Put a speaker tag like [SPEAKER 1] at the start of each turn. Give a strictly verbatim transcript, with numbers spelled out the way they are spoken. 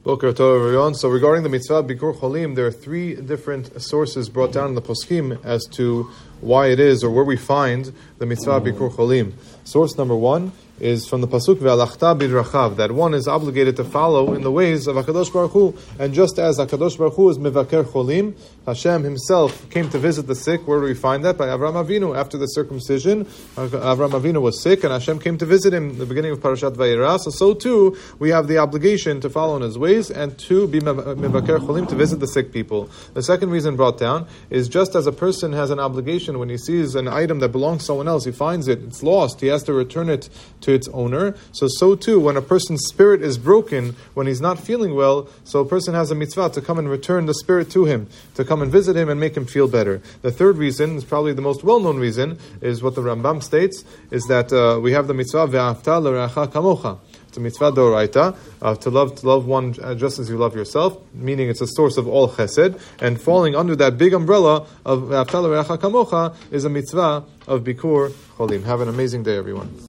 [SPEAKER 1] Boker Tov, everyone. So regarding the mitzvah Bikur Cholim, there are three different sources brought down in the poskim as to why it is or where we find the mitzvah Bikur Cholim. Source number one is from the pasuk Ve'alachta bidrachav, that one is obligated to follow in the ways of HaKadosh Baruch Hu. And just as HaKadosh Baruch Hu is Mevaker Cholim, Hashem himself came to visit the sick. Where do we find that? By Avraham Avinu. After the circumcision, Avraham Avinu was sick and Hashem came to visit him in the beginning of Parashat Vayera. So, so too, we have the obligation to follow in his ways and to be Mevaker Cholim, to visit the sick people. The second reason brought down is just as a person has an obligation when he sees an item that belongs to someone else, he finds it, it's lost, he has to return it to its owner. So, so too, when a person's spirit is broken, when he's not feeling well, so a person has a mitzvah to come and return the spirit to him, to come and visit him and make him feel better. The third reason, is probably the most well-known reason, is what the Rambam states, is that uh, we have the mitzvah ve'afta l'reacha kamocha. It's a mitzvah d'oraita, uh, to love to love one just as you love yourself, meaning it's a source of all chesed, and falling under that big umbrella of ve'afta l'reacha kamocha is a mitzvah of bikur cholim. Have an amazing day, everyone.